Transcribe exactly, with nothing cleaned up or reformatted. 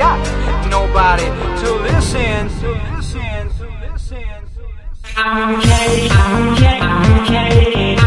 got nobody to listen, to listen, to listen, to listen. I'm okay, I'm okay, I'm okay.